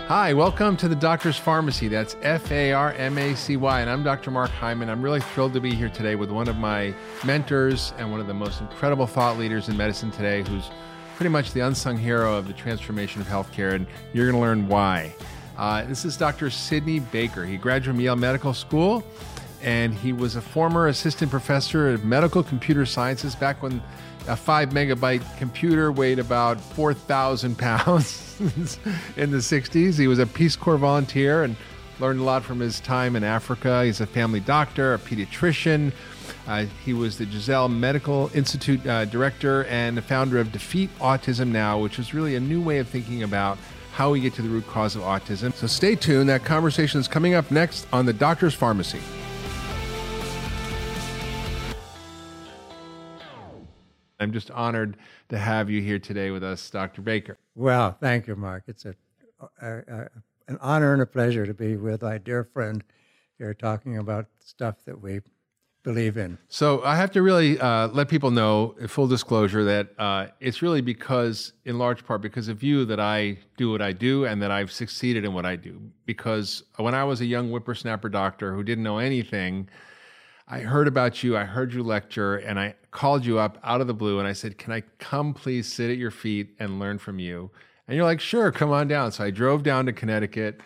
Hi, welcome to the Doctor's Pharmacy. That's F-A-R-M-A-C-Y, and I'm Dr. Mark Hyman. I'm really thrilled to be here today with one of my mentors and one of the most incredible thought leaders in medicine today, who's pretty much the unsung hero of the transformation of healthcare, and you're going to learn why. This is Dr. Sidney Baker. He graduated from Yale Medical School, and he was a former assistant professor of medical computer sciences back when a 5 megabyte computer weighed about 4,000 pounds in the 60s. He was a Peace Corps volunteer and learned a lot from his time in Africa. He's a family doctor, a pediatrician. He was the Giselle Medical Institute director and the founder of Defeat Autism Now, which is really a new way of thinking about how we get to the root cause of autism. So stay tuned. That conversation is coming up next on the Doctor's Pharmacy. I'm just honored to have you here today with us, Dr. Baker. Well, thank you, Mark. It's an honor and a pleasure to be with my dear friend here talking about stuff that we believe in. So I have to really let people know, full disclosure, that it's really because, in large part, because of you that I do what I do and that I've succeeded in what I do. Because when I was a young whippersnapper doctor who didn't know anything, I heard about you, I heard you lecture, and I called you up out of the blue and I said, can I come please sit at your feet and learn from you? And you're like, sure, come on down. So I drove down to Connecticut,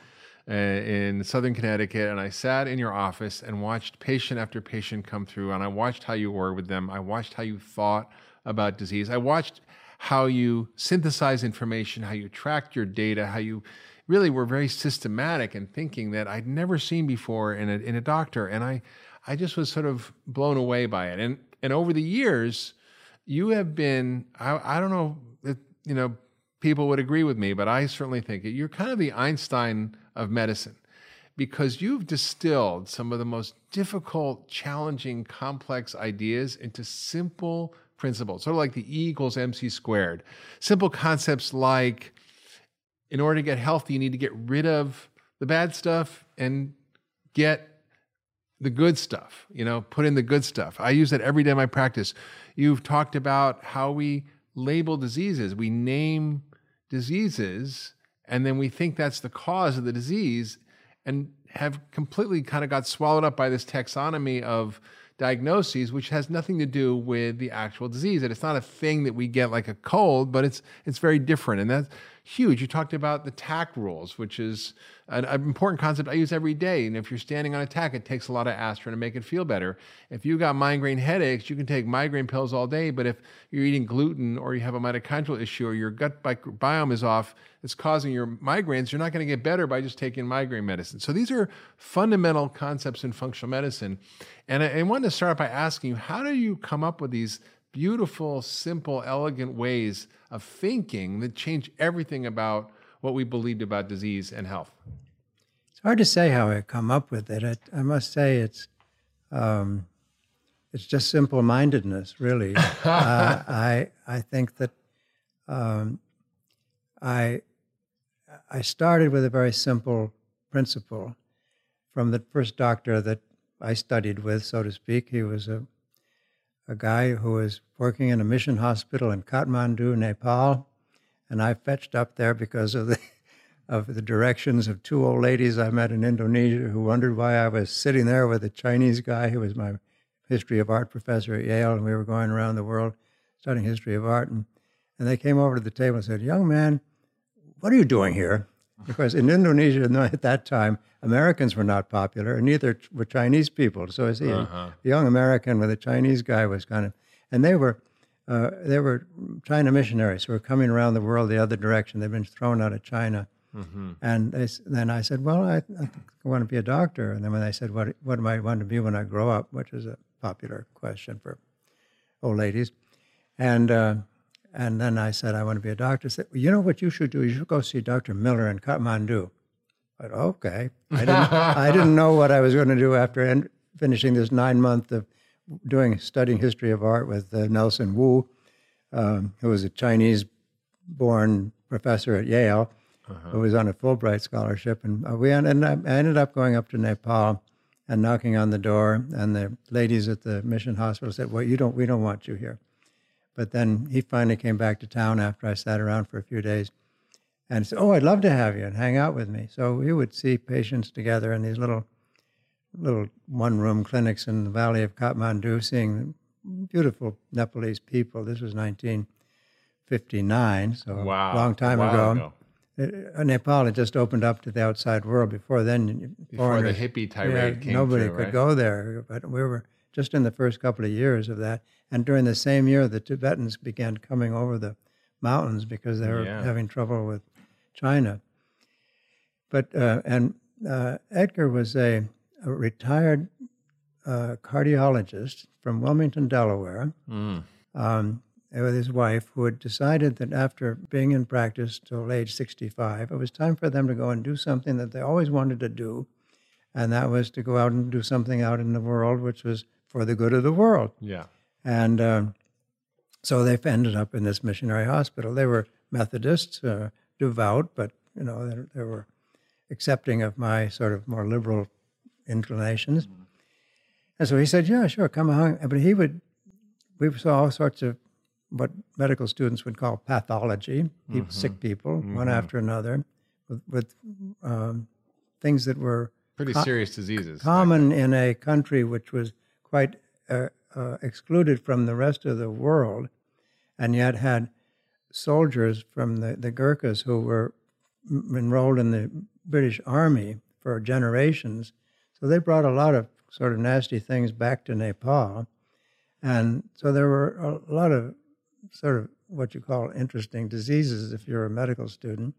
in southern Connecticut, and I sat in your office and watched patient after patient come through, and I watched how you were with them. I watched how you thought about disease. I watched how you synthesize information, how you tracked your data, how you really were very systematic in thinking that I'd never seen before in a doctor. And I just was sort of blown away by it. And over the years, you have been, I don't know if, people would agree with me, but I certainly think you're kind of the Einstein of medicine, because you've distilled some of the most difficult, challenging, complex ideas into simple principles, sort of like the E equals MC squared. Simple concepts like, in order to get healthy, you need to get rid of the bad stuff and get the good stuff, put in the good stuff. I use that every day in my practice. You've talked about how we label diseases. We name diseases, and then we think that's the cause of the disease, and have completely kind of got swallowed up by this taxonomy of diagnoses, which has nothing to do with the actual disease. And it's not a thing that we get like a cold, but it's very different. And that's huge. You talked about the TAC rules, which is an important concept I use every day. And if you're standing on a TAC, it takes a lot of aspirin to make it feel better. If you got migraine headaches, you can take migraine pills all day. But if you're eating gluten, or you have a mitochondrial issue, or your gut microbiome is off, it's causing your migraines, you're not going to get better by just taking migraine medicine. So these are fundamental concepts in functional medicine. And I wanted to start by asking you, how do you come up with these beautiful, simple, elegant ways of thinking that change everything about what we believed about disease and health? It's hard to say how I come up with it. I must say it's just simple-mindedness, really. I think that I started with a very simple principle from the first doctor that I studied with, so to speak. He was a guy who was working in a mission hospital in Kathmandu, Nepal, and I fetched up there because of the directions of two old ladies I met in Indonesia who wondered why I was sitting there with a Chinese guy who was my history of art professor at Yale, and we were going around the world studying history of art, and they came over to the table and said, "Young man, what are you doing here?" Because in Indonesia at that time, Americans were not popular, and neither were Chinese people. So I see a young American with a Chinese guy was kind of, and they were China missionaries who were coming around the world the other direction. They'd been thrown out of China. Mm-hmm. And then I said, well, I want to be a doctor. And then when they said, what do I want to be when I grow up, which is a popular question for old ladies. And then I said, I want to be a doctor. I said, well, you know what you should do? You should go see Dr. Miller in Kathmandu. I said, okay. I didn't know what I was going to do after finishing this 9-month of studying history of art with Nelson Wu, who was a Chinese-born professor at Yale, who was on a Fulbright scholarship. And I ended up going up to Nepal and knocking on the door, and the ladies at the mission hospital said, well, we don't want you here. But then he finally came back to town after I sat around for a few days. and said, "Oh, I'd love to have you and hang out with me." So we would see patients together in these little one-room clinics in the valley of Kathmandu, seeing beautiful Nepalese people. This was 1959, so Wow. a long time A while ago. Nepal had just opened up to the outside world. Before then, Before the hippie tirade came nobody through, could right? go there. But we were just in the first couple of years of that. And during the same year, the Tibetans began coming over the mountains because they were having trouble with China. But Edgar was a retired cardiologist from Wilmington, Delaware. With his wife, who had decided that after being in practice till age 65, it was time for them to go and do something that they always wanted to do, and that was to go out and do something out in the world which was for the good of the world. Yeah. And so they ended up in this missionary hospital. They were Methodists, devout, but they were accepting of my sort of more liberal inclinations. Mm-hmm. And so he said, "Yeah, sure, come along." But we saw all sorts of what medical students would call pathology, sick people, one after another, with things that were pretty serious diseases. Common in a country which was quite excluded from the rest of the world, and yet had soldiers from the Gurkhas who were enrolled in the British Army for generations. So they brought a lot of sort of nasty things back to Nepal. And so there were a lot of sort of what you call interesting diseases if you're a medical student.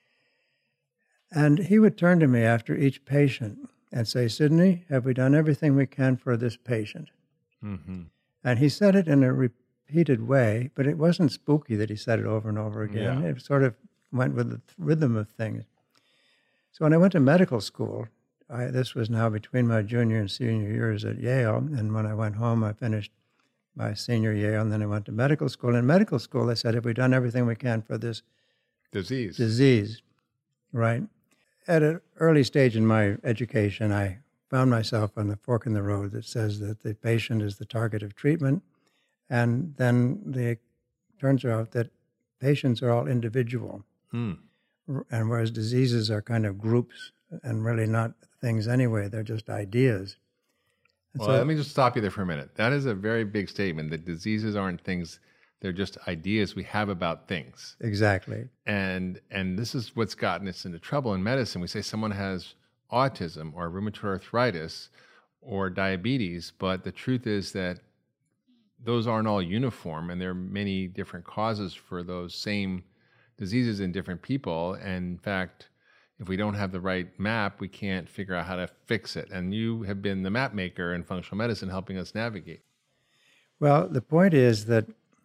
And he would turn to me after each patient and say, "Sidney, have we done everything we can for this patient?" Mm-hmm. And he said it in a repeated way, but it wasn't spooky that he said it over and over again. Yeah. It sort of went with the rhythm of things. So when I went to medical school, this was now between my junior and senior years at Yale, and when I went home, I finished my senior year, and then I went to medical school. In medical school, they said, "Have we done everything we can for this disease?" Right? At an early stage in my education, I found myself on the fork in the road that says that the patient is the target of treatment, and then it turns out that patients are all individual, and whereas diseases are kind of groups and really not things anyway, they're just ideas. Well, let me just stop you there for a minute. That is a very big statement, that diseases aren't things, they're just ideas we have about things. Exactly. And this is what's gotten us into trouble in medicine. We say someone has autism or rheumatoid arthritis or diabetes, but the truth is that those aren't all uniform, and there are many different causes for those same diseases in different people. And in fact, if we don't have the right map, we can't figure out how to fix it. And you have been the map maker in functional medicine, helping us navigate. Well, the point is that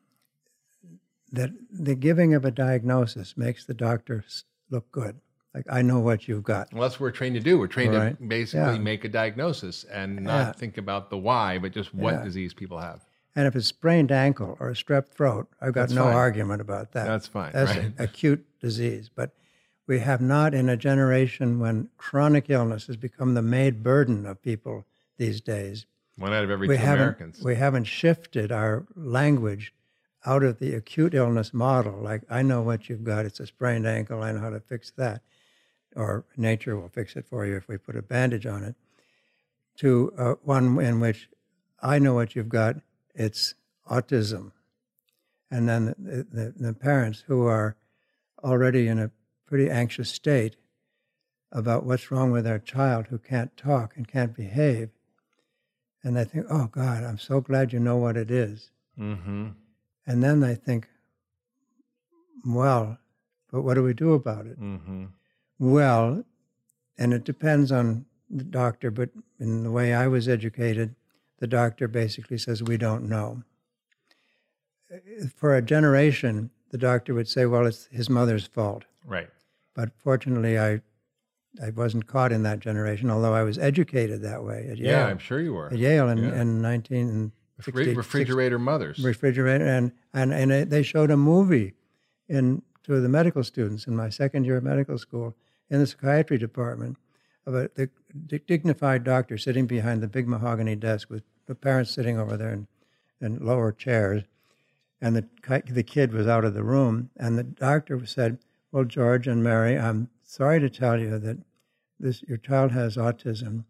the giving of a diagnosis makes the doctor look good. Like, I know what you've got. Well, that's what we're trained to do. We're trained to basically make a diagnosis and not think about the why, but just what disease people have. And if it's sprained ankle or a strep throat, I've got no argument about that. That's fine. That's an acute disease. But we have not, in a generation when chronic illness has become the main burden of people these days. 1 out of every 2 Americans. We haven't shifted our language out of the acute illness model. Like, I know what you've got. It's a sprained ankle. I know how to fix that. Or nature will fix it for you if we put a bandage on it. To one in which I know what you've got. It's autism. And then the parents who are already in a pretty anxious state about what's wrong with their child who can't talk and can't behave. And they think, "Oh, God, I'm so glad you know what it is." Mm-hmm. And then they think, "Well, but what do we do about it?" Mm-hmm. Well, and it depends on the doctor, but in the way I was educated, the doctor basically says, "We don't know." For a generation, the doctor would say, "Well, it's his mother's fault." Right. But fortunately, I wasn't caught in that generation, although I was educated that way at Yale. Yeah, I'm sure you were. At Yale in 1960. Refrigerator mothers. Refrigerator, and they showed a movie to the medical students in my second year of medical school in the psychiatry department about the dignified doctor sitting behind the big mahogany desk with the parents sitting over there in lower chairs, and the kid was out of the room, and the doctor said, well, George and Mary, I'm sorry to tell you that your child has autism,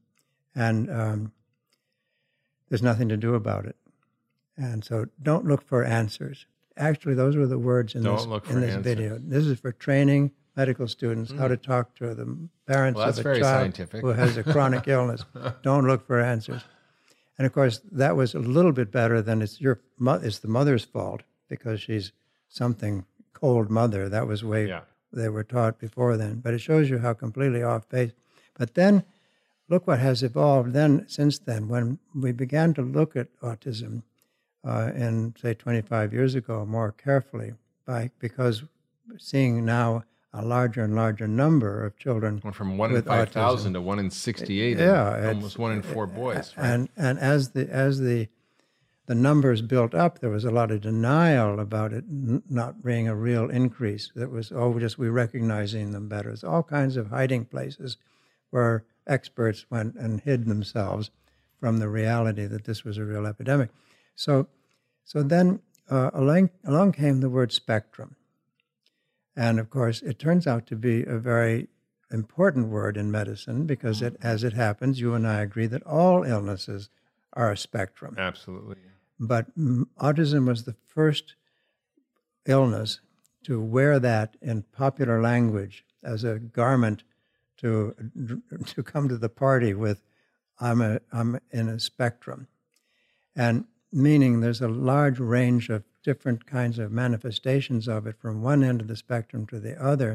and there's nothing to do about it. And so don't look for answers. Actually, those were the words in this video. This is for training medical students how to talk to the parents of a child who has a chronic illness. Don't look for answers. And of course, that was a little bit better than it's the mother's fault because she's something cold mother. That was way they were taught before then. But it shows you how completely off base. But then look what has evolved since then. When we began to look at autism in, say, 25 years ago more carefully, because seeing now a larger and larger number of children went from 1 in 5,000 to 1 in 68, almost 1 in 4 boys. Right? And as the numbers built up, there was a lot of denial about it not being a real increase. That was, we recognizing them better. There's all kinds of hiding places where experts went and hid themselves from the reality that this was a real epidemic. So then along came the word spectrum. And of course, it turns out to be a very important word in medicine because as it happens, you and I agree that all illnesses are a spectrum. Absolutely. But autism was the first illness to wear that in popular language as a garment to come to the party with, I'm in a spectrum. And meaning there's a large range of different kinds of manifestations of it from one end of the spectrum to the other.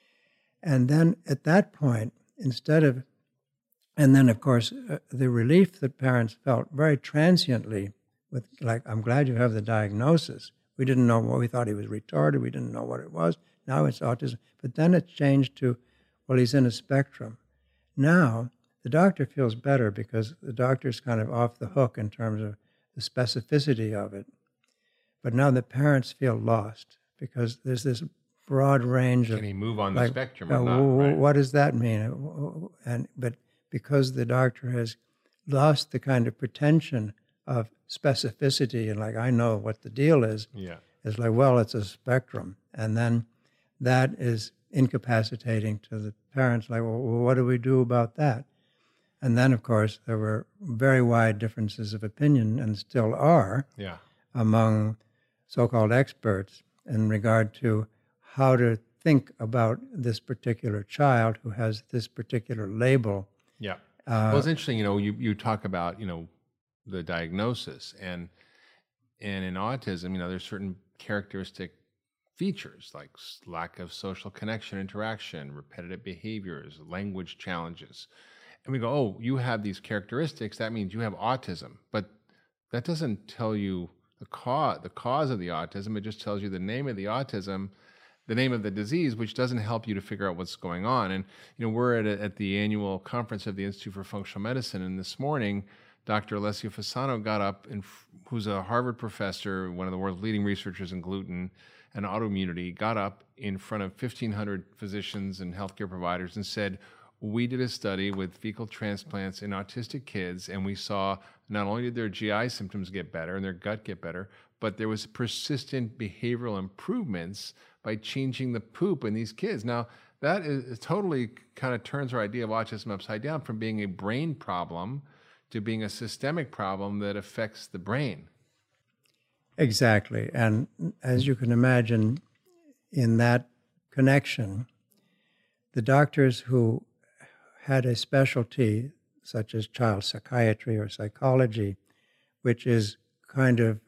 And then at that point, and then of course, the relief that parents felt very transiently with, like, I'm glad you have the diagnosis. We didn't know we thought he was retarded. We didn't know what it was. Now it's autism. But then it changed to, well, he's in a spectrum. Now the doctor feels better because the doctor's kind of off the hook in terms of the specificity of it. But now the parents feel lost because there's this broad range of... Can he move on the spectrum or not? Right? What does that mean? But because the doctor has lost the kind of pretension of specificity and like, I know what the deal is, it's like, well, it's a spectrum. And then that is incapacitating to the parents, like, well, what do we do about that? And then, of course, there were very wide differences of opinion, and still are, among so-called experts in regard to how to think about this particular child who has this particular label. Yeah. Well, it's interesting, you talk about, the diagnosis, and in autism, there's certain characteristic features like lack of social connection, interaction, repetitive behaviors, language challenges. And we go, oh, you have these characteristics, that means you have autism. But that doesn't tell you the cause of the autism. It just tells you the name of the autism, the name of the disease, which doesn't help you to figure out what's going on. And we're at the annual conference of the Institute for Functional Medicine, and this morning, Dr. Alessio Fasano got up, who's a Harvard professor, one of the world's leading researchers in gluten and autoimmunity, got up in front of 1,500 physicians and healthcare providers and said, we did a study with fecal transplants in autistic kids, and we saw not only did their GI symptoms get better and their gut get better, but there was persistent behavioral improvements by changing the poop in these kids. Now, that is totally kind of turns our idea of autism upside down from being a brain problem to being a systemic problem that affects the brain. Exactly. And as you can imagine, in that connection, the doctors who had a specialty, such as child psychiatry or psychology, which is kind of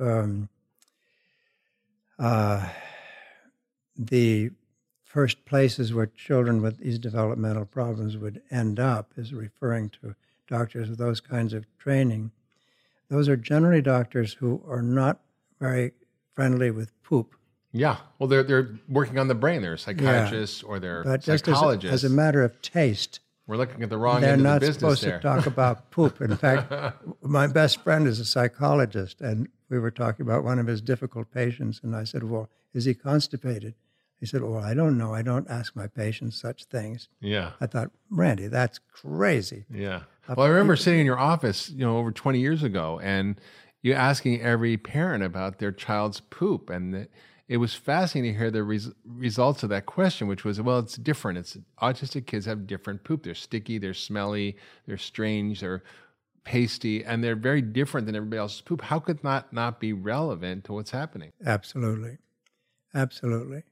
the first places where children with these developmental problems would end up, is referring to doctors with those kinds of training. Those are generally doctors who are not very friendly with poop. Yeah, well, they're working on the brain. They're psychiatrists or they're psychologists. Just as a matter of taste, we're looking at the wrong end of the business there. They're not supposed to talk about poop. In fact, my best friend is a psychologist, and we were talking about one of his difficult patients, and I said, well, is he constipated? He said, well, I don't know. I don't ask my patients such things. Yeah. I thought, Randy, that's crazy. Yeah. Well, I remember sitting in your office, over 20 years ago, and you asking every parent about their child's poop, and it was fascinating to hear the results of that question, which was, well, it's different. It's autistic kids have different poop. They're sticky, they're smelly, they're strange, they're pasty, and they're very different than everybody else's poop. How could that not be relevant to what's happening? Absolutely. Absolutely.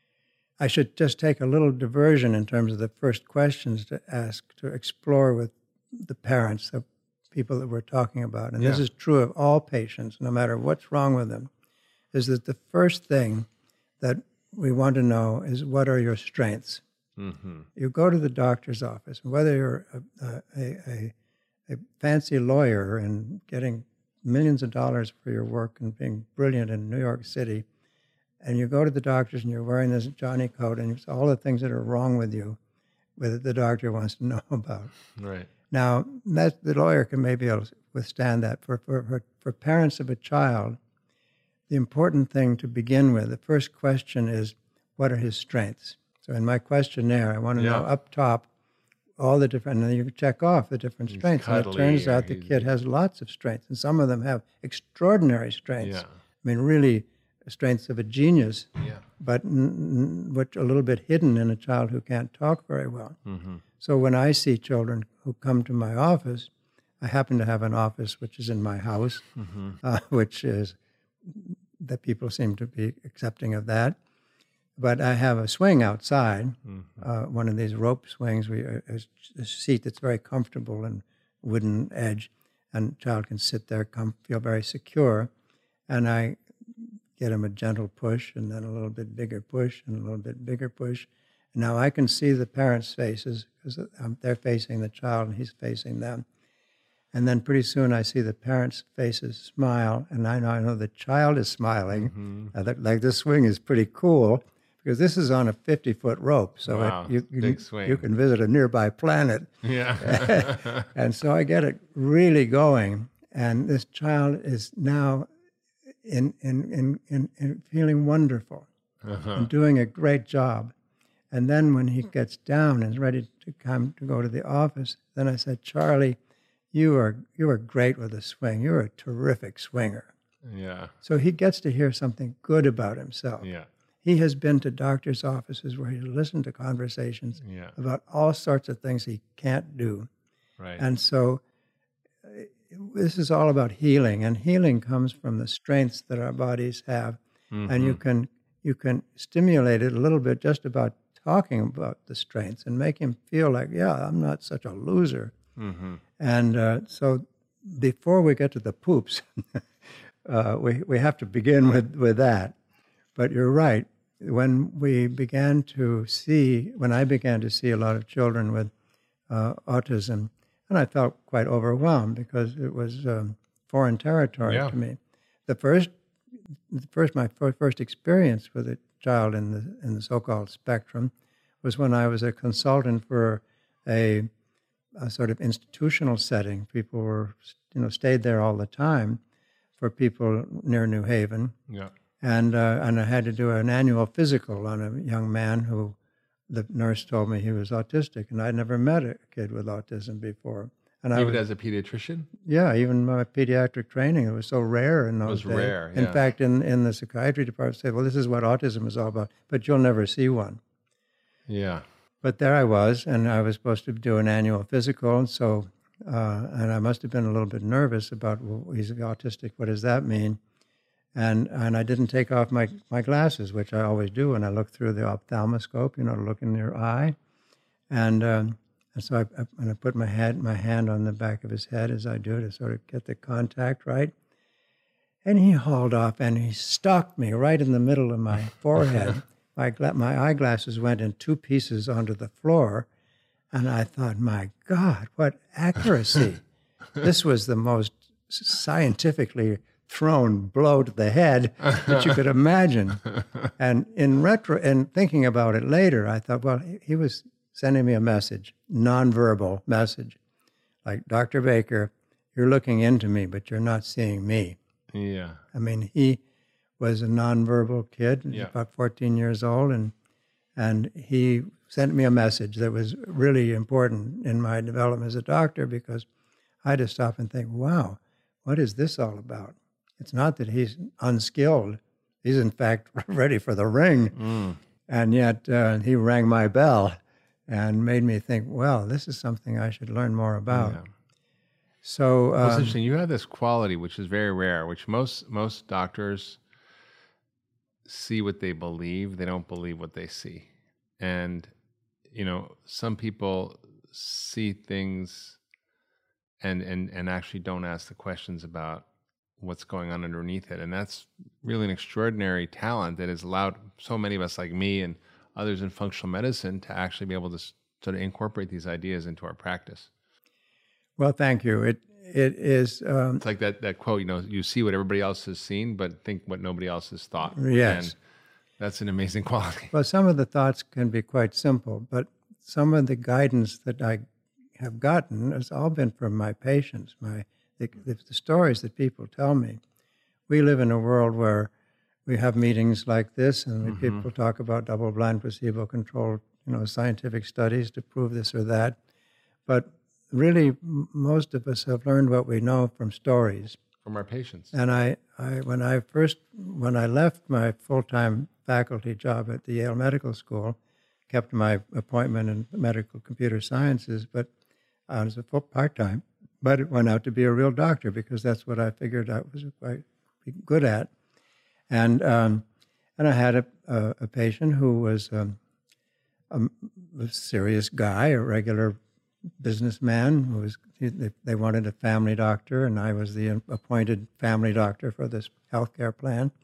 I should just take a little diversion in terms of the first questions to ask, to explore with the parents, the people that we're talking about. And this is true of all patients, no matter what's wrong with them, is that the first thing that we want to know is, what are your strengths? Mm-hmm. You go to the doctor's office, and whether you're a fancy lawyer and getting millions of dollars for your work and being brilliant in New York City, and you go to the doctors and you're wearing this Johnny coat and it's all the things that are wrong with you, that the doctor wants to know about. Right. Now, the lawyer can maybe withstand that. For parents of a child, the important thing to begin with, the first question is, what are his strengths? So in my questionnaire, I want to know up top all the different, and then you can check off the different strengths. And it turns out the kid has lots of strengths, and some of them have extraordinary strengths. Yeah. I mean, really strengths of a genius, but which a little bit hidden in a child who can't talk very well. Mm-hmm. So when I see children who come to my office, I happen to have an office which is in my house, which is that people seem to be accepting of that. But I have a swing outside, one of these rope swings, a seat that's very comfortable and wooden edge, and a child can sit there, feel very secure. And I get him a gentle push, and then a little bit bigger push, and a little bit bigger push. And now I can see the parents' faces, because they're facing the child and he's facing them. And then pretty soon I see the parents' faces smile, and I know the child is smiling. Like this swing is pretty cool, because this is on a 50-foot rope, so you can visit a nearby planet. Yeah. And so I get it really going, and this child is now in feeling wonderful and doing a great job. And then when he gets down and is ready to go to the office, then I said, Charlie, you are great with a swing. You're a terrific swinger. Yeah. So he gets to hear something good about himself. Yeah. He has been to doctors' offices where he listened to conversations about all sorts of things he can't do. Right. And so this is all about healing, and healing comes from the strengths that our bodies have. And you can stimulate it a little bit just about talking about the strengths and make him feel like, I'm not such a loser. And so before we get to the poops, we have to begin with that. But you're right. When I began to see a lot of children with autism, and I felt quite overwhelmed because it was foreign territory to me. My first experience with a child in the so-called spectrum was when I was a consultant for a sort of institutional setting. People were, stayed there all the time for people near New Haven. Yeah. And I had to do an annual physical on a young man who the nurse told me he was autistic, and I'd never met a kid with autism before. And even as a pediatrician? Yeah, even my pediatric training, it was so rare in those days. It was rare, In fact, in the psychiatry department, they said, well, this is what autism is all about, but you'll never see one. Yeah. But there I was, and I was supposed to do an annual physical, and so, and I must have been a little bit nervous about, well, he's autistic, what does that mean? And I didn't take off my glasses, which I always do when I look through the ophthalmoscope, to look in your eye. And so I put my hand on the back of his head, as I do, to sort of get the contact right. And he hauled off, and he stalked me right in the middle of my forehead. My eyeglasses went in two pieces onto the floor, and I thought, my God, what accuracy. This was the most scientifically thrown blow to the head that you could imagine. And in thinking about it later, I thought, well, he was sending me a message, nonverbal message, like, Dr. Baker, you're looking into me, but you're not seeing me. Yeah. I mean, he was a nonverbal kid, about 14 years old, and he sent me a message that was really important in my development as a doctor, because I had to stop and think, wow, what is this all about? It's not that he's unskilled He's in fact ready for the ring. Mm. And yet he rang my bell and made me think, well, this is something I should learn more about. Yeah. So Well, it's interesting. You have this quality, which is very rare, which most doctors see what they believe. They don't believe what they see. And, some people see things and actually don't ask the questions about what's going on underneath it. And that's really an extraordinary talent that has allowed so many of us like me and others in functional medicine to actually be able to sort of incorporate these ideas into our practice. Well, thank you. It is. It's like that quote, you see what everybody else has seen, but think what nobody else has thought. Yes. And that's an amazing quality. Well, some of the thoughts can be quite simple, but some of the guidance that I have gotten has all been from my patients, the stories that people tell me. We live in a world where we have meetings like this, and people talk about double-blind, placebo-controlled, scientific studies to prove this or that. But really, most of us have learned what we know from stories. From our patients. And when I left my full-time faculty job at the Yale Medical School, kept my appointment in medical computer sciences, but I was a full part-time, but it went out to be a real doctor because that's what I figured I was quite good at. And I had a patient who was a serious guy, a regular businessman who was. They wanted a family doctor, and I was the appointed family doctor for this healthcare plan.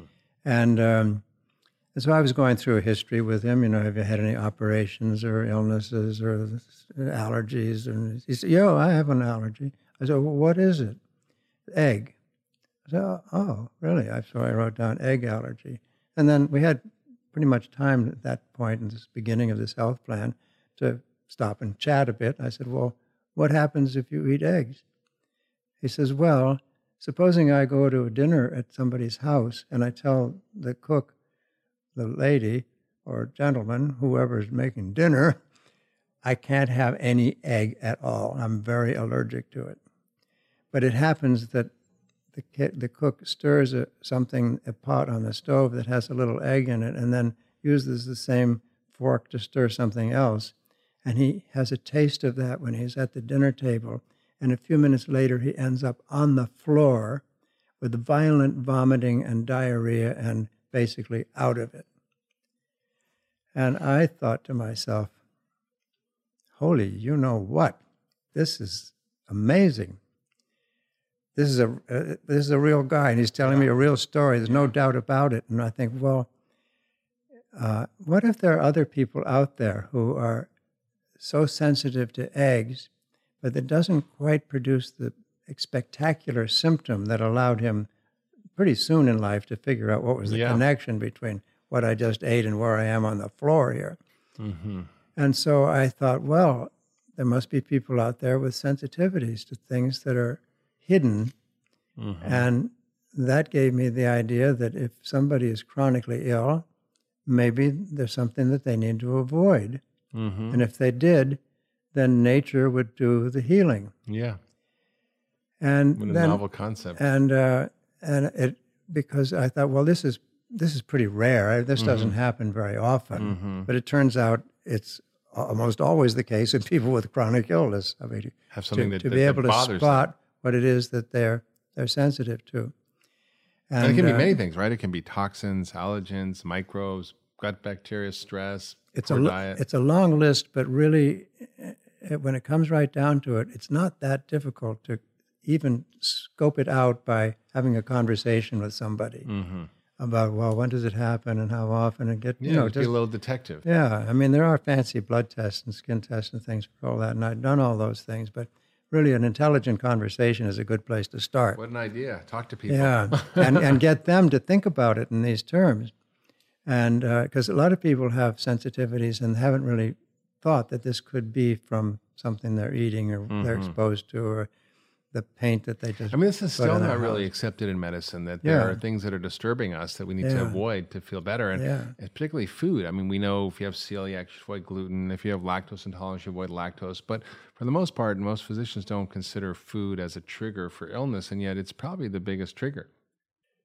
And so I was going through a history with him. Have you had any operations or illnesses or allergies? And he said, "Yo, I have an allergy." I said, "Well, what is it?" "Egg." I said, "Oh, really?" So I wrote down egg allergy. And then we had pretty much time at that point in this beginning of this health plan to stop and chat a bit. I said, "Well, what happens if you eat eggs?" He says, "Well, supposing I go to a dinner at somebody's house and I tell the cook, the lady or gentleman, whoever's making dinner, I can't have any egg at all. I'm very allergic to it. But it happens that the cook stirs a pot on the stove that has a little egg in it and then uses the same fork to stir something else. And he has a taste of that when he's at the dinner table. And a few minutes later, he ends up on the floor with violent vomiting and diarrhea and basically out of it." And I thought to myself, holy, you know what? This is amazing. This is a real guy, and he's telling me a real story. There's no doubt about it. And I think, well, what if there are other people out there who are so sensitive to eggs, but that doesn't quite produce the spectacular symptom that allowed him pretty soon in life to figure out what was the connection between what I just ate and where I am on the floor here. And so I thought, well, there must be people out there with sensitivities to things that are hidden. And that gave me the idea that if somebody is chronically ill, maybe there's something that they need to avoid. And if they did, then nature would do the healing. Yeah. And what a then, novel concept. And it, because I thought, well, this is pretty rare. This doesn't happen very often. But it turns out it's almost always the case in people with chronic illness. I mean, have something to be able to spot what it is that they're sensitive to. And it can be many things, right? It can be toxins, allergens, microbes, gut bacteria, stress, poor diet. It's a long list, but really, when it comes right down to it, it's not that difficult to even scope it out by having a conversation with somebody about, well, when does it happen and how often, and get, just be a little detective. Yeah, I mean, there are fancy blood tests and skin tests and things for all that, and I've done all those things, but really an intelligent conversation is a good place to start. What an idea. Talk to people. Yeah, and get them to think about it in these terms. And because a lot of people have sensitivities and haven't really thought that this could be from something they're eating or they're exposed to, or the paint that they just. I mean, this is still not really accepted in medicine, that there are things that are disturbing us that we need to avoid to feel better. And it's particularly food. I mean, we know if you have celiac, you avoid gluten. If you have lactose intolerance, you avoid lactose. But for the most part, most physicians don't consider food as a trigger for illness, and yet it's probably the biggest trigger.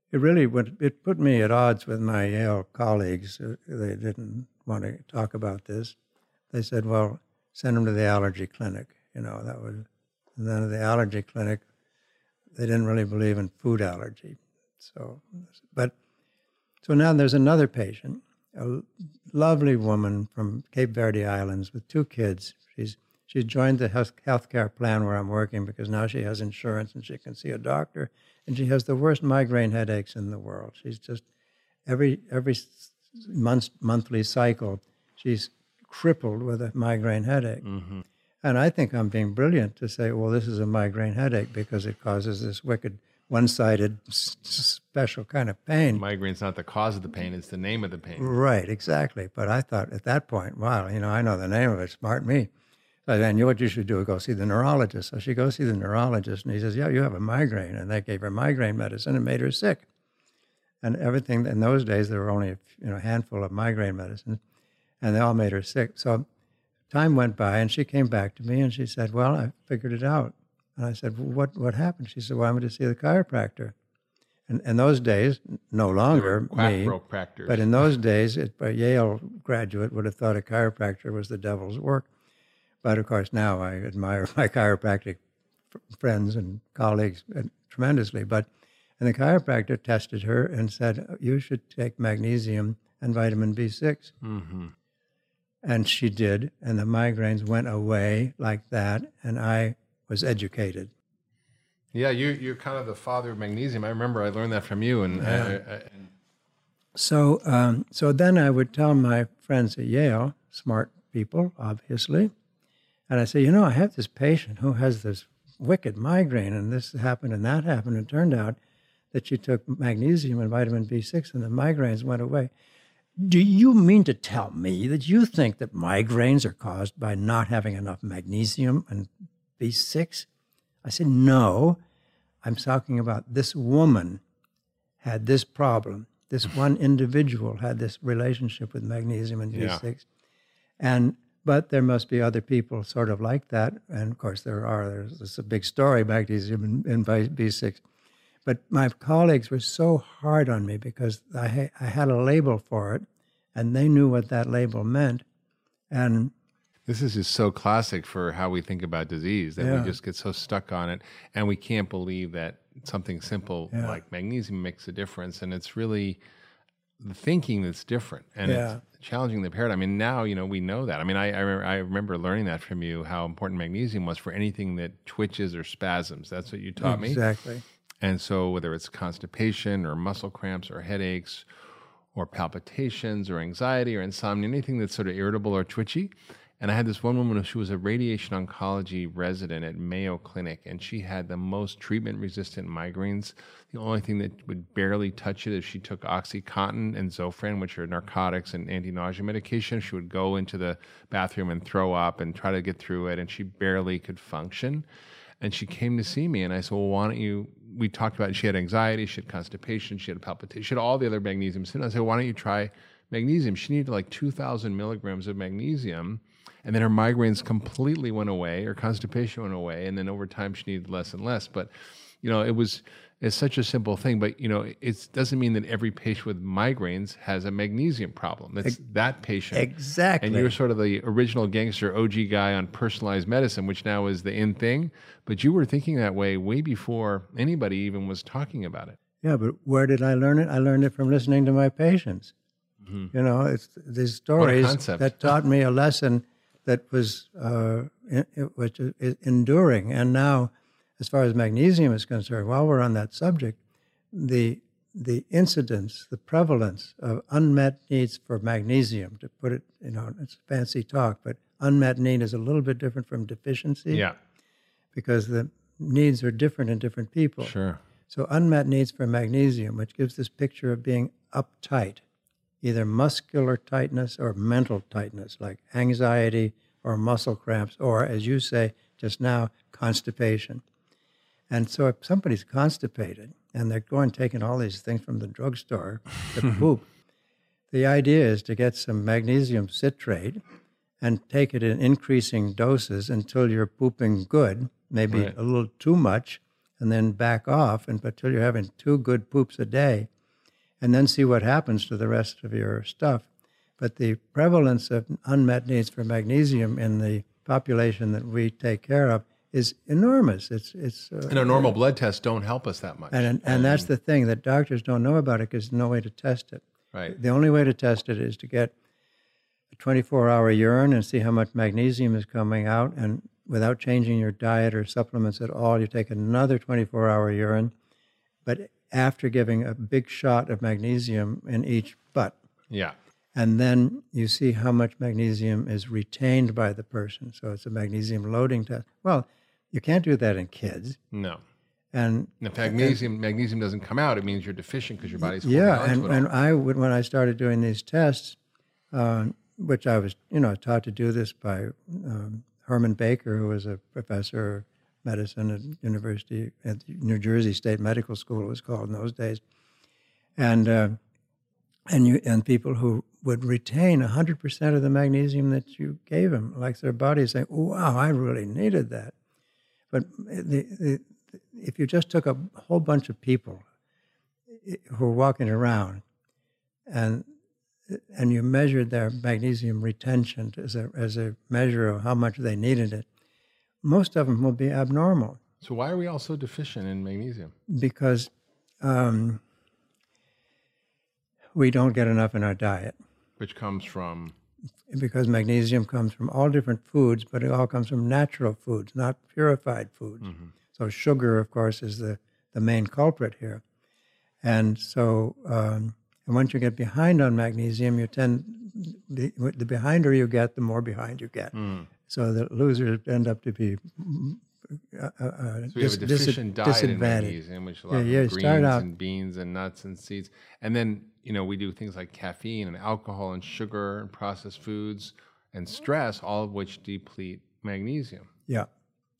it really would, it put me at odds with my Yale colleagues. They didn't want to talk about this. They said, well, send them to the allergy clinic. That was, and then at the allergy clinic, they didn't really believe in food allergy. So now there's another patient, a lovely woman from Cape Verde Islands with 2 kids. She's joined the healthcare plan where I'm working because now she has insurance and she can see a doctor. And she has the worst migraine headaches in the world. She's just every monthly cycle, she's crippled with a migraine headache. Mm-hmm. And I think I'm being brilliant to say, well, this is a migraine headache because it causes this wicked, one-sided, special kind of pain. Migraine's not the cause of the pain; it's the name of the pain. Right, exactly. But I thought at that point, wow, I know the name of it. Smart me. So then what you should do is go see the neurologist. So she goes see the neurologist, and he says, yeah, you have a migraine. And they gave her migraine medicine and made her sick. And everything, in those days, there were only a handful of migraine medicines, and they all made her sick. So time went by, and she came back to me, and she said, well, I figured it out. And I said, well, what happened? She said, well, I'm going to see the chiropractor. And in those days, no longer me, but in those days, a Yale graduate would have thought a chiropractor was the devil's work. But of course, now I admire my chiropractic friends and colleagues tremendously. And the chiropractor tested her and said, you should take magnesium and vitamin B6. Mm-hmm. And she did, and the migraines went away like that, and I was educated. Yeah, you're kind of the father of magnesium. I remember I learned that from you. So then I would tell my friends at Yale, smart people, obviously, and I say, I have this patient who has this wicked migraine, and this happened and that happened. It turned out that she took magnesium and vitamin B6, and the migraines went away. Do you mean to tell me that you think that migraines are caused by not having enough magnesium and B6? I said, no. I'm talking about this woman had this problem. This one individual had this relationship with magnesium and B6. Yeah. But there must be other people sort of like that. And of course there's a big story, magnesium and B6. But my colleagues were so hard on me because I had a label for it and they knew what that label meant. And this is just so classic for how we think about disease, that we just get so stuck on it, and we can't believe that something simple like magnesium makes a difference. And it's really the thinking that's different, and it's challenging the paradigm. And now, we know that. I mean, I remember learning that from you, how important magnesium was for anything that twitches or spasms. That's what you taught me. Exactly. And so whether it's constipation or muscle cramps or headaches or palpitations or anxiety or insomnia, anything that's sort of irritable or twitchy. And I had this one woman, she was a radiation oncology resident at Mayo Clinic, and she had the most treatment-resistant migraines. The only thing that would barely touch it is she took OxyContin and Zofran, which are narcotics and anti-nausea medication. She would go into the bathroom and throw up and try to get through it, and she barely could function. And she came to see me, and I said, well, why don't you, we talked about, she had anxiety, she had constipation, she had palpitation, she had all the other magnesium symptoms. I said, why don't you try magnesium? She needed like 2,000 milligrams of magnesium, and then her migraines completely went away, her constipation went away, and then over time she needed less and less. But, it's such a simple thing, but, it doesn't mean that every patient with migraines has a magnesium problem. That's that patient. Exactly. And you're sort of the original gangster OG guy on personalized medicine, which now is the in thing. But you were thinking that way before anybody even was talking about it. Yeah, but where did I learn it? I learned it from listening to my patients. Mm-hmm. It's these stories that taught me a lesson that was enduring. And now, as far as magnesium is concerned, while we're on that subject, the incidence, the prevalence of unmet needs for magnesium, to put it, it's fancy talk, but unmet need is a little bit different from deficiency. Yeah. Because the needs are different in different people. Sure. So unmet needs for magnesium, which gives this picture of being uptight, either muscular tightness or mental tightness, like anxiety or muscle cramps, or, as you say just now, constipation. And so if somebody's constipated and they're taking all these things from the drugstore to poop, the idea is to get some magnesium citrate and take it in increasing doses until you're pooping good, maybe a little too much, and then back off until you're having 2 good poops a day, and then see what happens to the rest of your stuff. But the prevalence of unmet needs for magnesium in the population that we take care of is enormous. And our normal blood tests don't help us that much. And that's the thing, that doctors don't know about it because there's no way to test it. Right. The only way to test it is to get a 24-hour urine and see how much magnesium is coming out, and without changing your diet or supplements at all, you take another 24-hour urine, but after giving a big shot of magnesium in each butt. Yeah. And then you see how much magnesium is retained by the person. So it's a magnesium loading test. Well, you can't do that in kids. No. And if magnesium doesn't come out, it means you're deficient because your body's holding on to it. And I would, when I started doing these tests, which I was, taught to do this by Herman Baker, who was a professor of medicine at New Jersey State Medical School, it was called in those days, and people who would retain 100% of the magnesium that you gave them, like their body saying, "Wow, I really needed that." But if you just took a whole bunch of people who were walking around and you measured their magnesium retention as a measure of how much they needed it, most of them will be abnormal. So why are we all so deficient in magnesium? Because we don't get enough in our diet. Which comes from? Because magnesium comes from all different foods, but it all comes from natural foods, not purified foods. Mm-hmm. So sugar, of course, is the main culprit here. And so and once you get behind on magnesium, the behinder you get, the more behind you get. Mm. So the losers end up to be so we have a deficient diet in magnesium, which a lot of greens and beans and nuts and seeds. And then, we do things like caffeine and alcohol and sugar and processed foods and stress, all of which deplete magnesium. Yeah.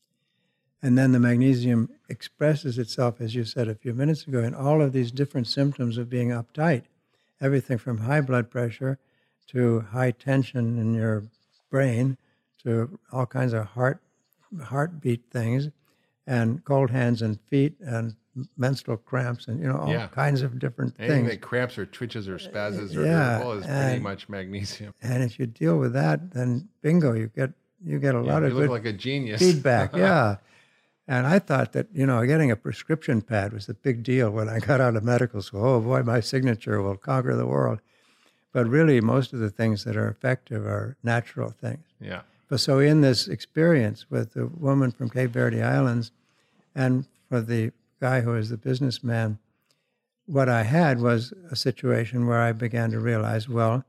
And then the magnesium expresses itself, as you said a few minutes ago, in all of these different symptoms of being uptight. Everything from high blood pressure to high tension in your brain to all kinds of heartbeat things, and cold hands and feet and menstrual cramps and all kinds of different Anything things. That cramps or twitches or spazzes or irritable is pretty much magnesium. And if you deal with that, then bingo, you get a lot of you good look like a genius. feedback. Yeah. And I thought that, getting a prescription pad was a big deal when I got out of medical school. Oh boy, my signature will conquer the world. But really, most of the things that are effective are natural things. Yeah. But so in this experience with the woman from Cape Verde Islands and for the guy who was the businessman, what I had was a situation where I began to realize, well,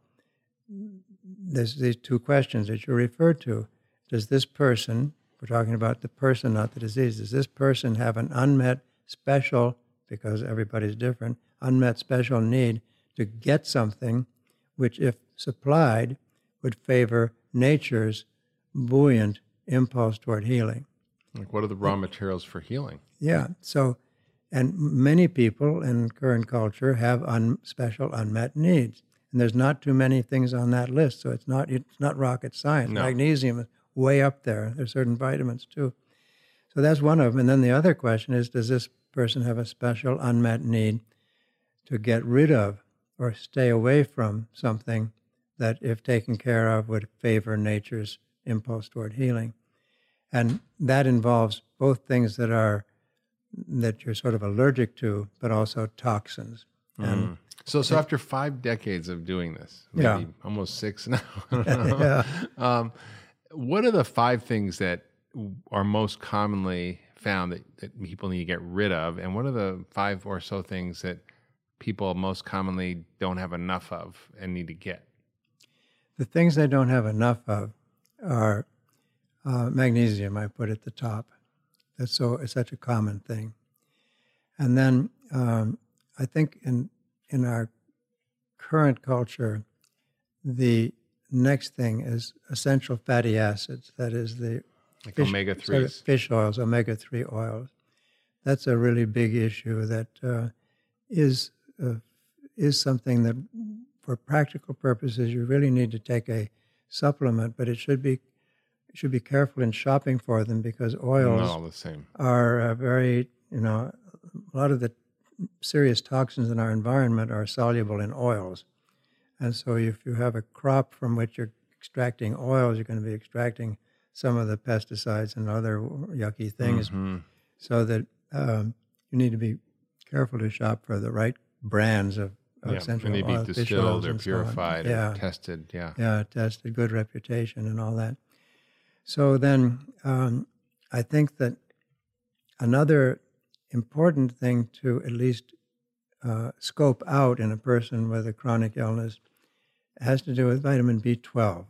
there's these 2 questions that you referred to. Does this person, we're talking about the person, not the disease, does this person have an unmet special, because everybody's different, unmet special need to get something which, if supplied, would favor nature's buoyant impulse toward healing? Like, what are the raw materials for healing? Yeah. So, and many people in current culture have special unmet needs, and there's not too many things on that list. So it's not rocket science. No. Magnesium is way up there. There's certain vitamins too. So that's one of them. And then the other question is, does this person have a special unmet need to get rid of or stay away from something that, if taken care of, would favor nature's impulse toward healing? And that involves both things that you're sort of allergic to, but also toxins. And So after 5 decades of doing this, maybe almost 6 now, what are the 5 things that are most commonly found that people need to get rid of? And what are the 5 or so things that people most commonly don't have enough of and need to get? The things they don't have enough of are magnesium, I put at the top. It's such a common thing. And then I think in our current culture, the next thing is essential fatty acids. That is the like omega-3s. Sort of fish oils, omega-3 oils. That's a really big issue that is something that, for practical purposes, you really need to take a supplement, but it should be careful in shopping for them, because oils not all the same. are very a lot of the serious toxins in our environment are soluble in oils. And so if you have a crop from which you're extracting oils, you're going to be extracting some of the pesticides and other yucky things. So that you need to be careful to shop for the right brands of essential and they oils, be fish distilled oils or and so on. purified or tested. Tested, good reputation and all that. So then I think that another important thing to at least scope out in a person with a chronic illness has to do with vitamin B12.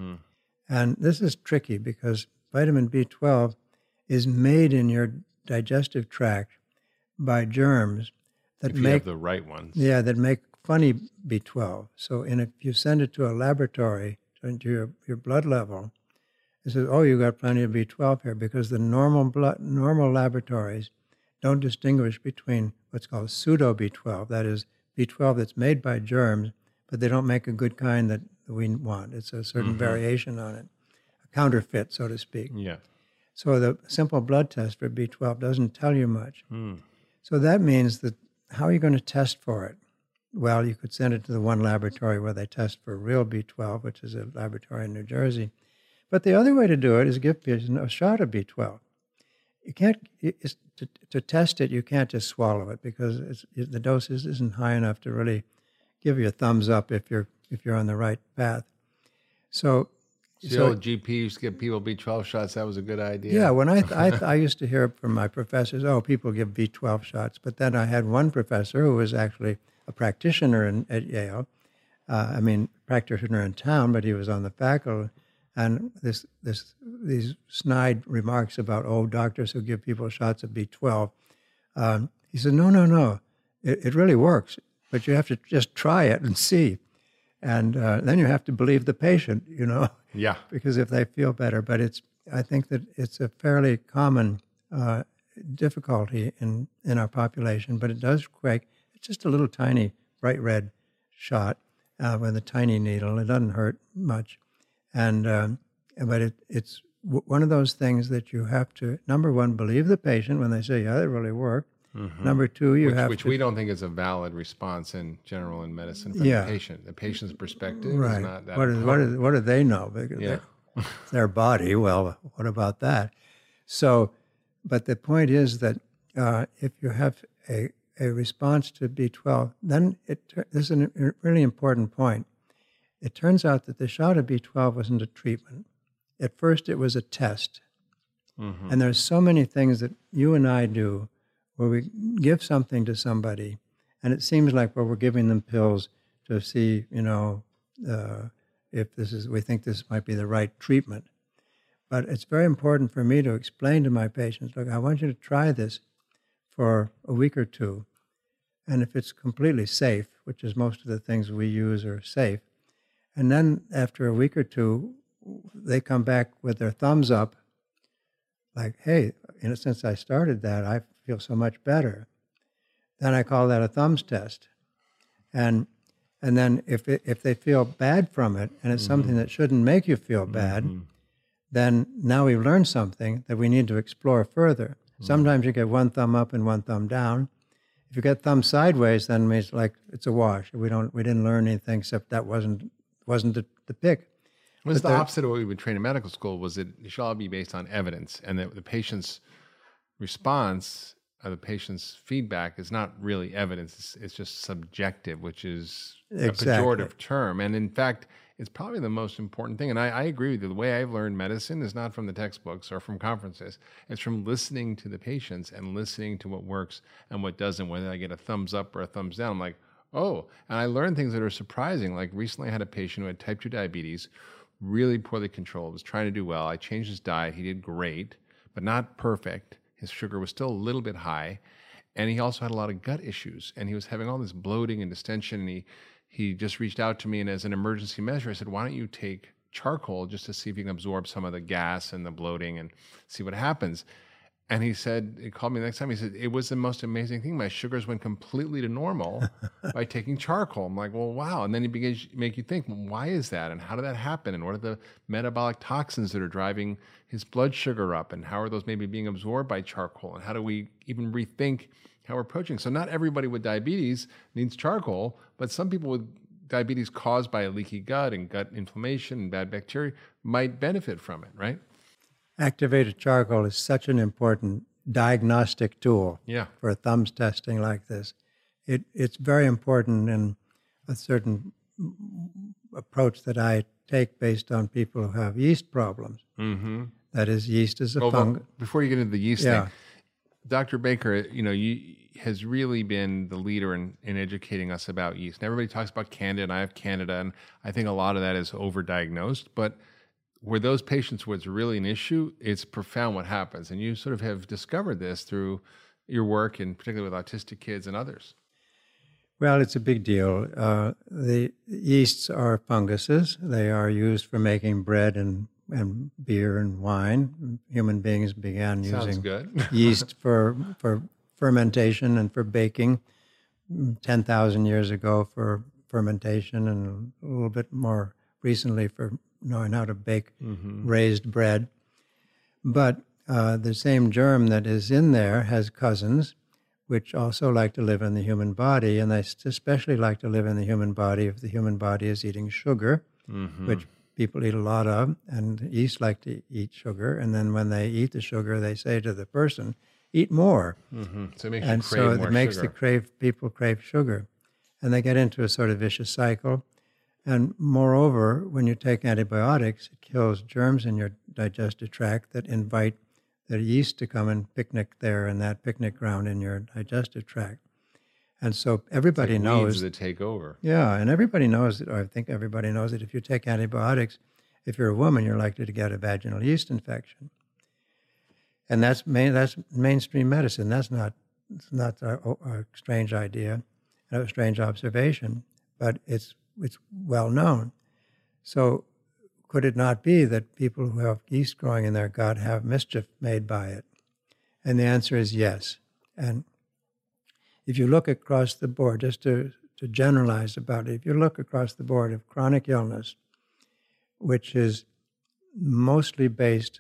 And this is tricky because vitamin B12 is made in your digestive tract by germs that if you have the right ones. Yeah, that make funny B12. So if you send it to a laboratory, to your blood level, it says, oh, you got plenty of B12 here, because the normal laboratories don't distinguish between what's called pseudo B12, that is B12 that's made by germs, but they don't make a good kind that we want. It's a certain variation on it, a counterfeit, so to speak. Yeah. So the simple blood test for B12 doesn't tell you much. So that means that how are you going to test for it? Well, you could send it to the one laboratory where they test for real B12, which is a laboratory in New Jersey. But the other way to do it is give people a shot of B12. You can't, to test it, you can't just swallow it, because the dose isn't high enough to really give you a thumbs up if you're on the right path. So the old GP used to give people B12 shots. That was a good idea. Yeah, when I used to hear from my professors, oh, people give B12 shots. But then I had one professor who was actually a practitioner at Yale. Practitioner in town, but he was on the faculty. And these snide remarks about, oh, doctors who give people shots of B12. He said, no, it really works, but you have to just try it and see. And then you have to believe the patient, Yeah. Because if they feel better. But I think that it's a fairly common difficulty in our population, but it does quake. It's just a little tiny bright red shot with a tiny needle. It doesn't hurt much. But it's one of those things that you have to, number one, believe the patient when they say, yeah, that really worked. Number two, which we don't think is a valid response in general in medicine from the patient. The patient's perspective is not that. What do they know? Because it's their body. Well, what about that? So, but the point is that if you have a response to B12, then this is a really important point. It turns out that the shot of B12 wasn't a treatment. At first, it was a test. And there's so many things that you and I do where we give something to somebody, and it seems like we're giving them pills to see, if we think this might be the right treatment. But it's very important for me to explain to my patients, look, I want you to try this for a week or two, and if it's completely safe, which is most of the things we use are safe, and then after a week or two, they come back with their thumbs up, like, hey, since I started that, I feel so much better. Then I call that a thumbs test. And then if they feel bad from it, and it's something that shouldn't make you feel bad, then now we've learned something that we need to explore further. Sometimes you get one thumb up and one thumb down. If you get thumb sideways, then it's like it's a wash. We didn't learn anything except that wasn't the pick. It was the opposite of what we would train in medical school, was that it should all be based on evidence, and that the patient's response or the patient's feedback is not really evidence. It's just subjective, which is a pejorative term. And in fact, it's probably the most important thing. And I agree with you. The way I've learned medicine is not from the textbooks or from conferences. It's from listening to the patients and listening to what works and what doesn't. Whether I get a thumbs up or a thumbs down, I'm like, oh. And I learned things that are surprising. Like recently I had a patient who had type 2 diabetes, really poorly controlled, was trying to do well. I changed his diet. He did great, but not perfect. His sugar was still a little bit high, and he also had a lot of gut issues, and he was having all this bloating and distension, and he just reached out to me, and as an emergency measure, I said, why don't you take charcoal just to see if you can absorb some of the gas and the bloating and see what happens? And he said, he called me the next time. He said, it was the most amazing thing. My sugars went completely to normal by taking charcoal. I'm like, well, wow. And then he begins to make you think, well, why is that? And how did that happen? And what are the metabolic toxins that are driving his blood sugar up? And how are those maybe being absorbed by charcoal? And how do we even rethink how we're approaching? So not everybody with diabetes needs charcoal, but some people with diabetes caused by a leaky gut and gut inflammation and bad bacteria might benefit from it, right? Activated charcoal is such an important diagnostic tool Yeah. for a thumbs testing like this. It's very important in a certain approach that I take based on people who have yeast problems. Mm-hmm. That is, yeast is a Well, fungus. before you get into the yeast Yeah. thing, Dr. Baker, has really been the leader in educating us about yeast. And everybody talks about Candida, and I have Candida, and I think a lot of that is overdiagnosed. But where those patients where it's really an issue, it's profound what happens. And you sort of have discovered this through your work, and particularly with autistic kids and others. Well, it's a big deal. The yeasts are funguses. They are used for making bread and beer and wine. Human beings began Sounds using good. yeast for fermentation and for baking 10,000 years ago for fermentation, and a little bit more recently for knowing how to bake raised bread. But the same germ that is in there has cousins, which also like to live in the human body, and they especially like to live in the human body if the human body is eating sugar, which people eat a lot of, and yeast like to eat sugar. And then when they eat the sugar, they say to the person, eat more. So it makes And you crave so more it makes sugar. people crave sugar. And they get into a sort of vicious cycle. And moreover, when you take antibiotics, it kills germs in your digestive tract that invite the yeast to come and picnic there in that picnic ground in your digestive tract. And so everybody Weeds knows. that take over. Yeah, and everybody knows that, or I think everybody knows that if you take antibiotics, if you're a woman, you're likely to get a vaginal yeast infection. And that's mainstream medicine. It's not a strange idea, a strange observation, but it's well known. So could it not be that people who have yeast growing in their gut have mischief made by it? And the answer is yes. And if you look across the board, just to generalize about it, if you look across the board of chronic illness, which is mostly based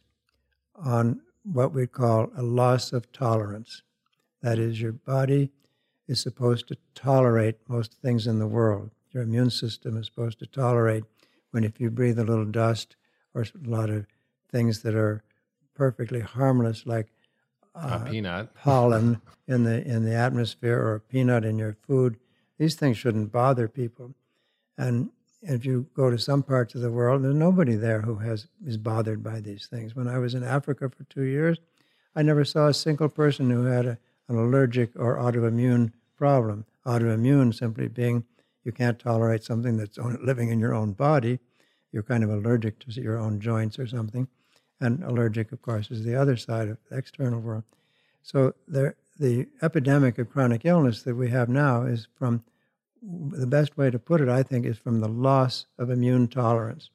on what we call a loss of tolerance. That is, your body is supposed to tolerate most things in the world. Your immune system is supposed to tolerate when if you breathe a little dust or a lot of things that are perfectly harmless, like A peanut. pollen in the atmosphere or a peanut in your food. These things shouldn't bother people. And if you go to some parts of the world, there's nobody there who is bothered by these things. When I was in Africa for 2 years, I never saw a single person who had an allergic or autoimmune problem. Autoimmune simply being you can't tolerate something that's living in your own body. You're kind of allergic to your own joints or something. And allergic, of course, is the other side of the external world. So the epidemic of chronic illness that we have now is from, the best way to put it, I think, is from the loss of immune tolerance.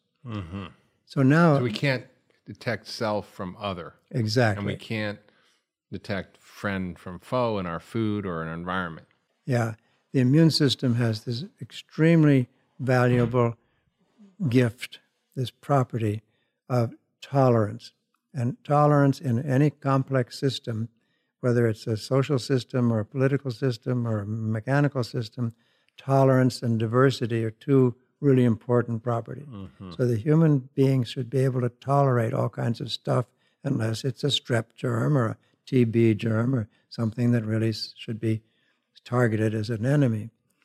So now... So we can't detect self from other. Exactly. And we can't detect friend from foe in our food or in our environment. Yeah. The immune system has this extremely valuable gift, this property of tolerance. And tolerance in any complex system, whether it's a social system or a political system or a mechanical system, tolerance and diversity are two really important properties. So the human being should be able to tolerate all kinds of stuff unless it's a strep germ or a TB germ or something that really should be targeted as an enemy.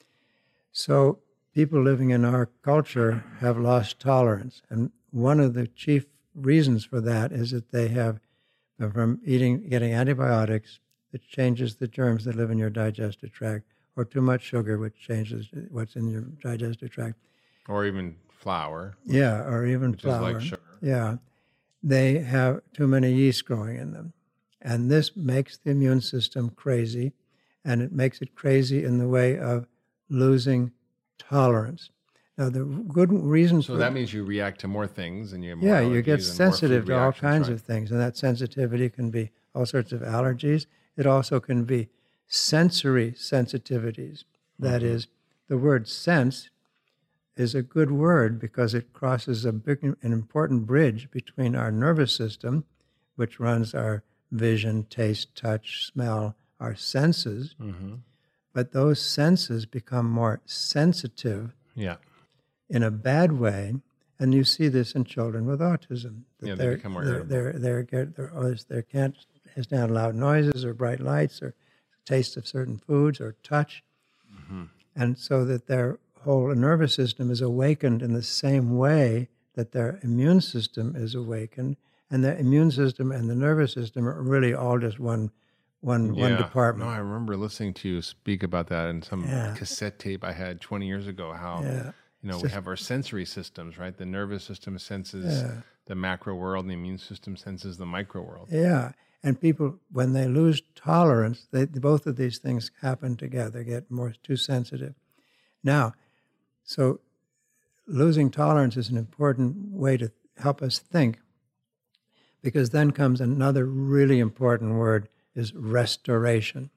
So people living in our culture have lost tolerance. And one of the chief reasons for that is that they have, from getting antibiotics, that changes the germs that live in your digestive tract, or too much sugar, which changes what's in your digestive tract. Or even flour. Yeah, or even which flour. is like sugar. Yeah. They have too many yeast growing in them. And this makes the immune system crazy, and it makes it crazy in the way of losing tolerance. Now, the good reason So for that means you react to more things and you have more yeah, you get allergies and more sensitive food to all reactions, kinds right? of things, and that sensitivity can be all sorts of allergies. It also can be sensory sensitivities. That is, the word sense is a good word because it crosses an important bridge between our nervous system, which runs our vision, taste, touch, smell, our senses. But those senses become more sensitive in a bad way. And you see this in children with autism. They become more irritable. They can't stand loud noises or bright lights or taste of certain foods or touch. And so that their whole nervous system is awakened in the same way that their immune system is awakened. And the immune system and the nervous system are really all just one department. No, I remember listening to you speak about that in some cassette tape I had 20 years ago, how we have our sensory systems, right? The nervous system senses the macro world, and the immune system senses the micro world. Yeah. And people, when they lose tolerance, both of these things happen together, get too sensitive. Now, so losing tolerance is an important way to help us think, because then comes another really important word, is restoration.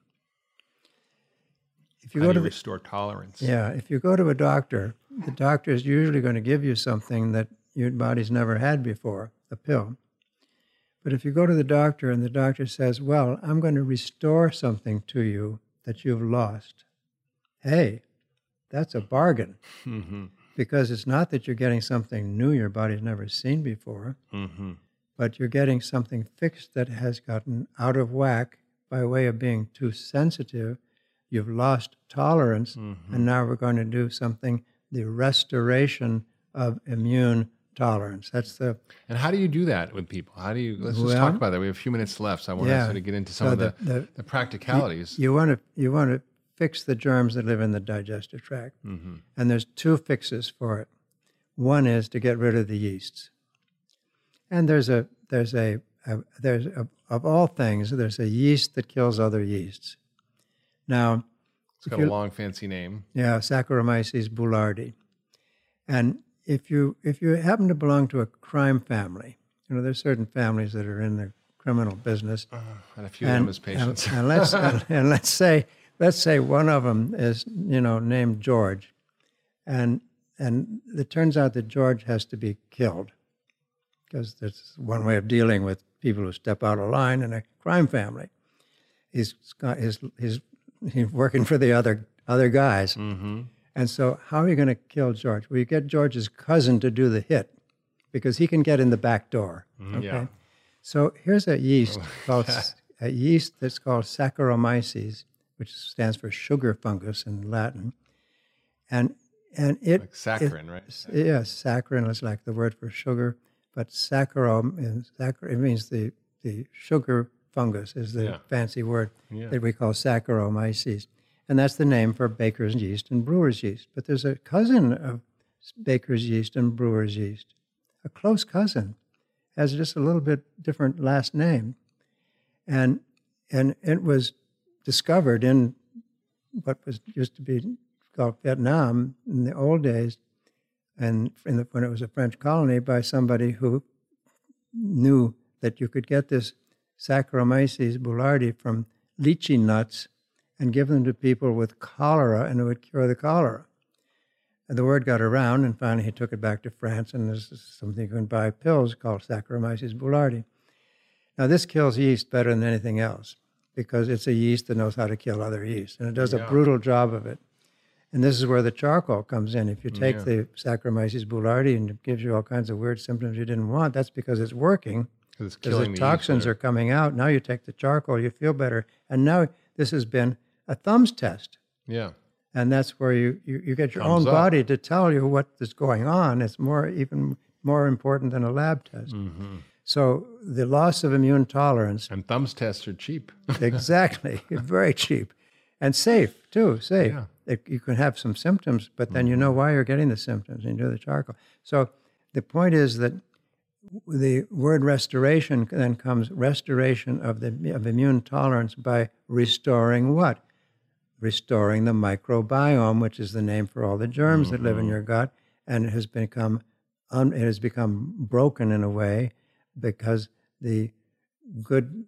If you How go do to you restore tolerance? Yeah, if you go to a doctor, the doctor is usually going to give you something that your body's never had before, a pill. But if you go to the doctor and the doctor says, well, I'm going to restore something to you that you've lost, hey, that's a bargain. Because it's not that you're getting something new your body's never seen before, but you're getting something fixed that has gotten out of whack by way of being too sensitive. You've lost tolerance, and now we're going to do something, the restoration of immune tolerance. And how do you do that with people? Let's just talk about that. We have a few minutes left, so I want to sort of get into some of the practicalities. You want to fix the germs that live in the digestive tract, and there's two fixes for it. One is to get rid of the yeasts, and there's of all things, there's a yeast that kills other yeasts. Now, it's got a long, fancy name. Yeah, Saccharomyces boulardii. And if you happen to belong to a crime family, there's certain families that are in the criminal business, and a few of them as patients. And let's say one of them is named George, and it turns out that George has to be killed, because that's one way of dealing with people who step out of line in a crime family. He's working for the other guys. And so how are you going to kill George? Well, you get George's cousin to do the hit, because he can get in the back door. Okay? Yeah. So here's a yeast that's called Saccharomyces, which stands for sugar fungus in Latin. And it... Like saccharin, right? Yeah, saccharin is like the word for sugar, but it means the sugar fungus is the fancy word that we call Saccharomyces. And that's the name for baker's yeast and brewer's yeast. But there's a cousin of baker's yeast and brewer's yeast, a close cousin, has just a little bit different last name. And it was discovered in what used to be called Vietnam in the old days, and when it was a French colony, by somebody who knew that you could get this Saccharomyces boulardii from lychee nuts and give them to people with cholera, and it would cure the cholera. And the word got around, and finally he took it back to France, and there's something you can buy pills called Saccharomyces boulardii. Now, this kills yeast better than anything else, because it's a yeast that knows how to kill other yeast, and it does a brutal job of it. And this is where the charcoal comes in. If you take the Saccharomyces boulardii and it gives you all kinds of weird symptoms you didn't want, that's because it's working, because the toxins are coming out. Now you take the charcoal, you feel better. And now this has been a thumbs test. Yeah. And that's where you get your own body to tell you what is going on. It's even more important than a lab test. So the loss of immune tolerance. And thumbs tests are cheap. Exactly. Very cheap. And safe, too. Safe. Yeah. You can have some symptoms, but then you know why you're getting the symptoms, and you do the charcoal. So the point is that the word restoration then comes restoration of immune tolerance by restoring what? Restoring the microbiome, which is the name for all the germs that live in your gut, and it has become broken in a way because the good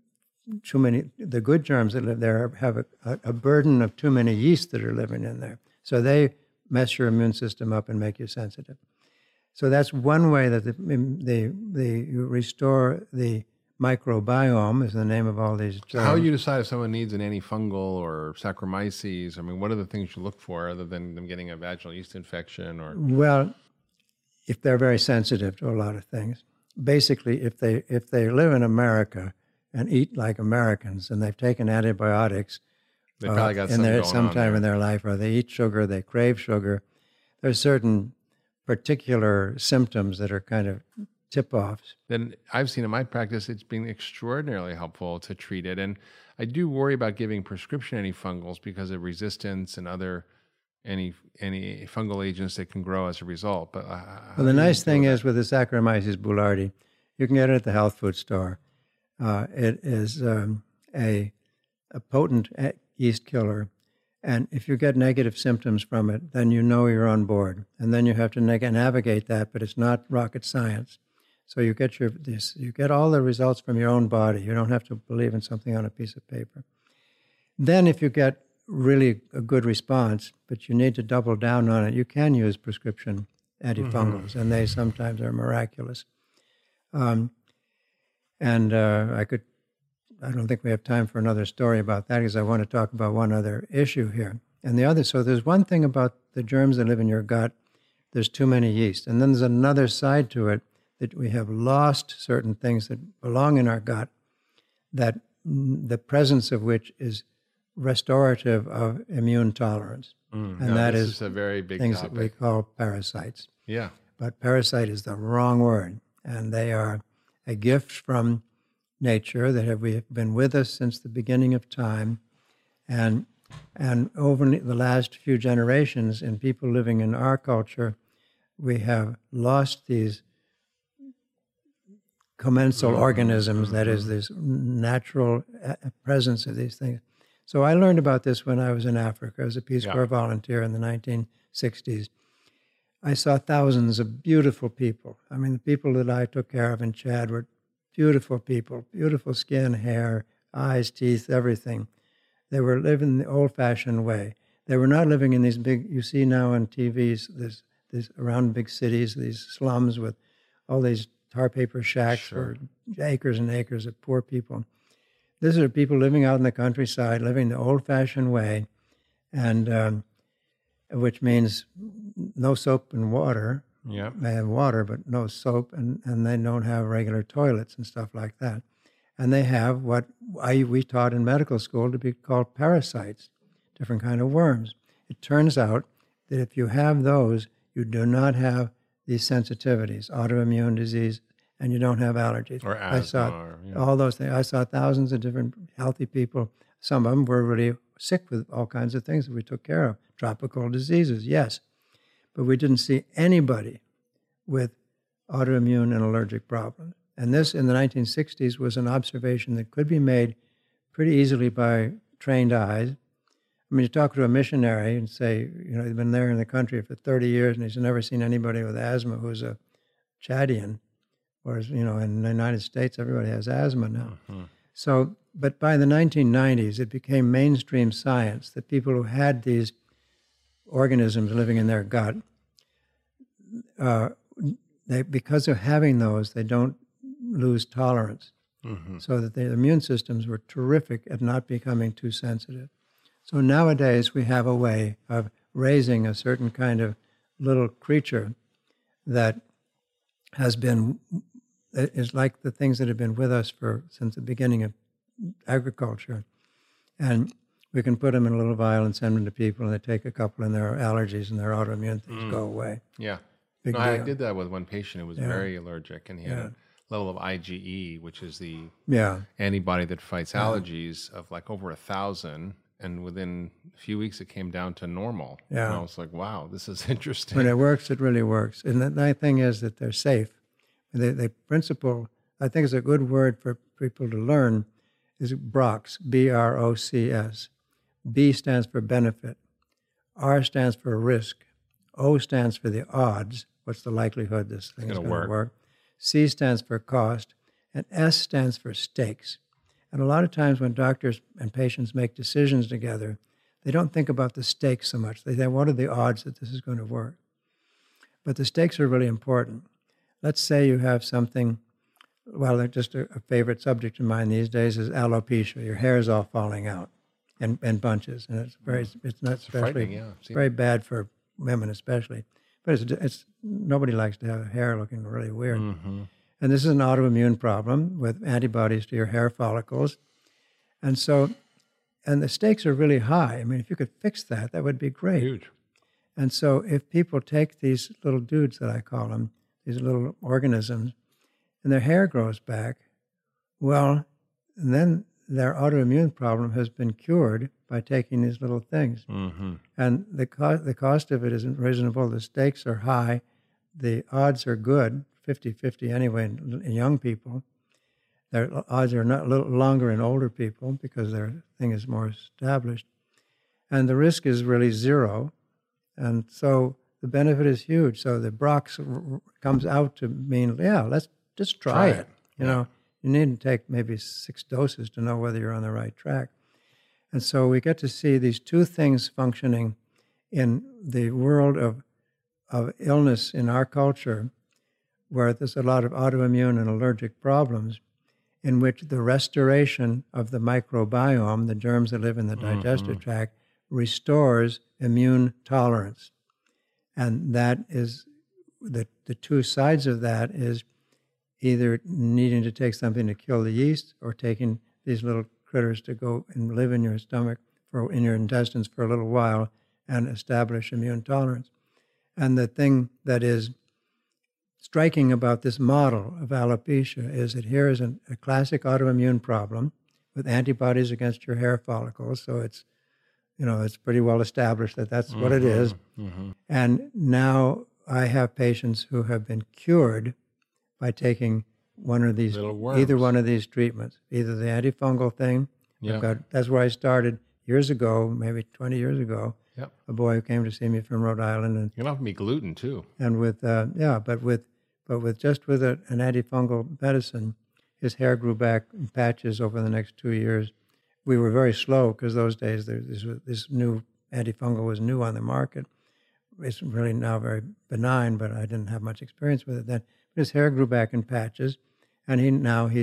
too many, the good germs that live there have a burden of too many yeast that are living in there. So they mess your immune system up and make you sensitive. So that's one way that you restore the microbiome, is the name of all these germs. So how do you decide if someone needs an antifungal or Saccharomyces? I mean, what are the things you look for other than them getting a vaginal yeast infection? Or Well, if they're very sensitive to a lot of things. Basically, if they live in America and eat like Americans and they've taken antibiotics they probably got in something there going on sometime there. in their life, or they eat sugar, they crave sugar, there's certain particular symptoms that are kind of tip-offs. Then I've seen in my practice it's been extraordinarily helpful to treat it. And I do worry about giving prescription antifungals because of resistance and other any fungal agents that can grow as a result. But Well, the nice thing is with the Saccharomyces boulardii, you can get it at the health food store. It is a potent yeast killer. And if you get negative symptoms from it, then you know you're on board. And then you have to navigate that, but it's not rocket science. So you get all the results from your own body. You don't have to believe in something on a piece of paper. Then if you get really a good response, but you need to double down on it, you can use prescription antifungals, and they sometimes are miraculous. I don't think we have time for another story about that because I want to talk about one other issue here. And so there's one thing about the germs that live in your gut, there's too many yeast. And then there's another side to it, that we have lost certain things that belong in our gut, that the presence of which is restorative of immune tolerance. And that is a very big things topic. that we call parasites. Yeah. But parasite is the wrong word. And they are a gift from nature that have been with us since the beginning of time. And over the last few generations, in people living in our culture, we have lost these commensal organisms, that is, this natural presence of these things. So I learned about this when I was in Africa as a Peace Corps volunteer in the 1960s. I saw thousands of beautiful people. I mean, the people that I took care of in Chad were beautiful people, beautiful skin, hair, eyes, teeth, everything. They were living the old-fashioned way. They were not living in these big, you see now on TVs, this around big cities, these slums with all these tar paper shacks for acres and acres of poor people. These are people living out in the countryside, living the old-fashioned way, and which means no soap and water. Yeah. They have water, but no soap, and they don't have regular toilets and stuff like that. And they have what we taught in medical school to be called parasites, different kind of worms. It turns out that if you have those, you do not have these sensitivities, autoimmune disease, and you don't have allergies. Or asthma. I saw all those things. I saw thousands of different healthy people. Some of them were really sick with all kinds of things that we took care of. Tropical diseases, yes. But we didn't see anybody with autoimmune and allergic problems. And this, in the 1960s, was an observation that could be made pretty easily by trained eyes. I mean, you talk to a missionary and say, he's been there in the country for 30 years and he's never seen anybody with asthma who's a Chadian. Whereas, in the United States, everybody has asthma now. Mm-hmm. So, but by the 1990s, it became mainstream science that people who had these organisms living in their gut, because of having those, they don't lose tolerance. Mm-hmm. So that their immune systems were terrific at not becoming too sensitive. So nowadays we have a way of raising a certain kind of little creature that is like the things that have been with us since the beginning of agriculture. And we can put them in a little vial and send them to people, and they take a couple, and their allergies and their autoimmune things go away. Yeah. Big deal. I did that with one patient who was very allergic, and he had a level of IgE, which is the antibody that fights allergies, of like over 1,000. And within a few weeks, it came down to normal. Yeah. And I was like, wow, this is interesting. When it works, it really works. And the thing is that they're safe. The principle, I think is a good word for people to learn, is BROCS, B-R-O-C-S. B stands for benefit. R stands for risk. O stands for the odds. What's the likelihood this thing is going to work? C stands for cost. And S stands for stakes. And a lot of times when doctors and patients make decisions together, they don't think about the stakes so much. They say, what are the odds that this is going to work? But the stakes are really important. Let's say you have something, well, just a favorite subject of mine these days is alopecia. Your hair is all falling out in bunches. And it's not especially, very bad for women especially. But it's nobody likes to have hair looking really weird. Mm-hmm. And this is an autoimmune problem with antibodies to your hair follicles. And the stakes are really high. I mean, if you could fix that, that would be great. Huge. And so if people take these little dudes that I call them, these little organisms, and their hair grows back, well, then their autoimmune problem has been cured by taking these little things. Mm-hmm. And the cost of it isn't reasonable. The stakes are high. The odds are good, 50-50 anyway in young people. Their odds are not a little longer in older people because their thing is more established. And the risk is really zero. And so the benefit is huge. So the Brox comes out to mean, yeah, let's just try it. You know, you need to take maybe 6 doses to know whether you're on the right track. And so we get to see these two things functioning in the world of illness in our culture, where there's a lot of autoimmune and allergic problems, in which the restoration of the microbiome, the germs that live in the digestive tract, restores immune tolerance. And that is, the two sides of that is either needing to take something to kill the yeast or taking these little critters to go and live in your stomach, in your intestines for a little while and establish immune tolerance. And the thing that is striking about this model of alopecia is that here is a classic autoimmune problem with antibodies against your hair follicles. So it's, it's pretty well established that that's what it is. Mm-hmm. And now I have patients who have been cured by taking one of these, either one of these treatments, either the antifungal thing. Yeah. That's where I started years ago, maybe 20 years ago. Yep. A boy who came to see me from Rhode Island, and you can offer me gluten too. And with an antifungal medicine, his hair grew back in patches over the next 2 years. We were very slow because those days this new antifungal was new on the market. It's really now very benign, but I didn't have much experience with it then. But his hair grew back in patches, and he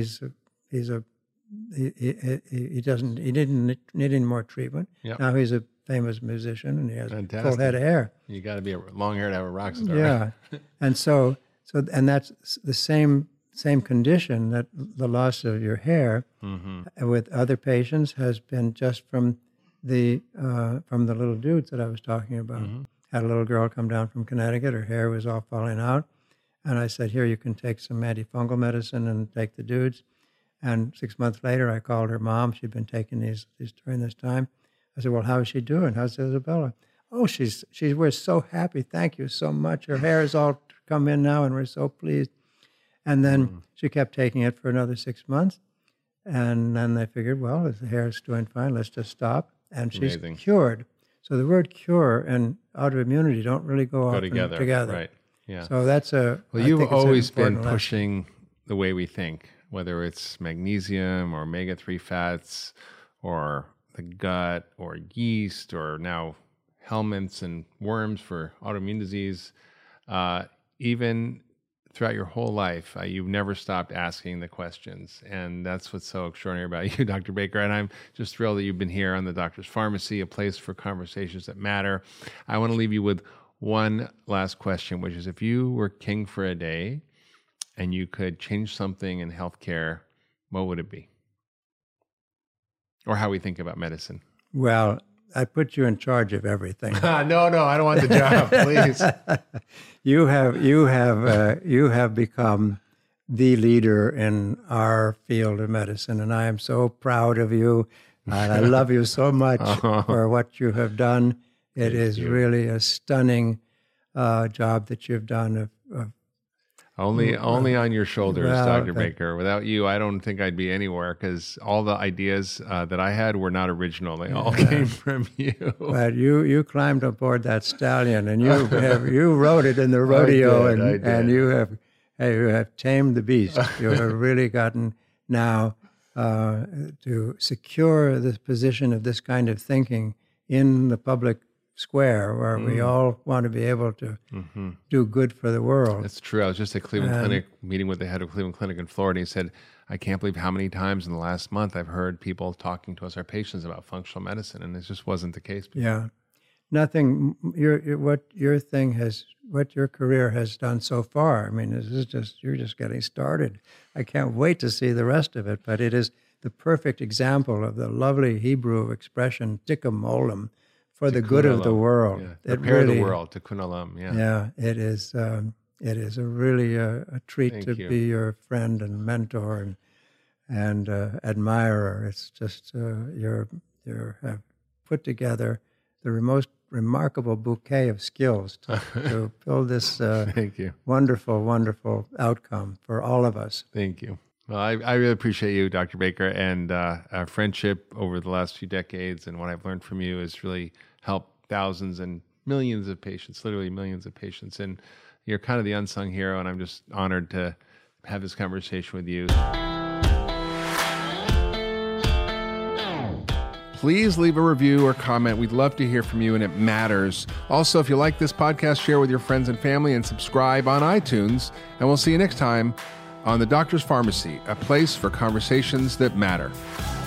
didn't need any more treatment. Yep. Now he's a famous musician, and he has a full head of hair. You got to be long hair to have a rock star. Yeah, right? and that's the same condition, that the loss of your hair with other patients has been just from the little dudes that I was talking about. Mm-hmm. Had a little girl come down from Connecticut. Her hair was all falling out. And I said, here, you can take some antifungal medicine and take the dudes. And 6 months later, I called her mom. She'd been taking these during this time. I said, well, how is she doing? How's Isabella? Oh, we're so happy. Thank you so much. Her hair has all come in now, and we're so pleased. And then she kept taking it for another 6 months. And then they figured, well, if the hair is doing fine, let's just stop. And she's Amazing. Cured. So the word cure and autoimmunity don't really go together. Right. Yeah. So that's you've always been pushing the way we think, whether it's magnesium or omega-3 fats or the gut or yeast or now helminths and worms for autoimmune disease. Even throughout your whole life, you've never stopped asking the questions. And that's what's so extraordinary about you, Dr. Baker. And I'm just thrilled that you've been here on the Doctor's Pharmacy, a place for conversations that matter. I want to leave you with one last question, which is, if you were king for a day and you could change something in healthcare, what would it be? Or how we think about medicine? Well, I put you in charge of everything. No, I don't want the job, please. You have become the leader in our field of medicine, and I am so proud of you. And I love you so much for what you have done. It is really a stunning job that you've done. Only on your shoulders, Dr. Baker. Without you, I don't think I'd be anywhere, because all the ideas that I had were not original. They all came from you. But you climbed aboard that stallion, and you rode it in the rodeo, I did. And you have tamed the beast. You have really gotten now to secure the position of this kind of thinking in the public square, where we all want to be able to do good for the world. That's true. I was just at Cleveland Clinic meeting with the head of Cleveland Clinic in Florida. He said, I can't believe how many times in the last month I've heard people talking to us, our patients, about functional medicine, and it just wasn't the case before. Yeah. Nothing, what your career has done so far, I mean, you're just getting started. I can't wait to see the rest of it, but it is the perfect example of the lovely Hebrew expression, tikkun olam, for the good of the world. Yeah. Prepare the world, tikkun olam. Yeah. Yeah, it is a really a treat Thank to you. be your friend and mentor and admirer. It's just you have put together the most remarkable bouquet of skills to build this Thank you. wonderful, wonderful outcome for all of us. Thank you. Well, I really appreciate you, Dr. Baker, and our friendship over the last few decades, and what I've learned from you has really helped thousands and millions of patients, literally millions of patients. And you're kind of the unsung hero, and I'm just honored to have this conversation with you. Please leave a review or comment. We'd love to hear from you, and it matters. Also, if you like this podcast, share with your friends and family and subscribe on iTunes. And we'll see you next time on The Doctor's Pharmacy, a place for conversations that matter.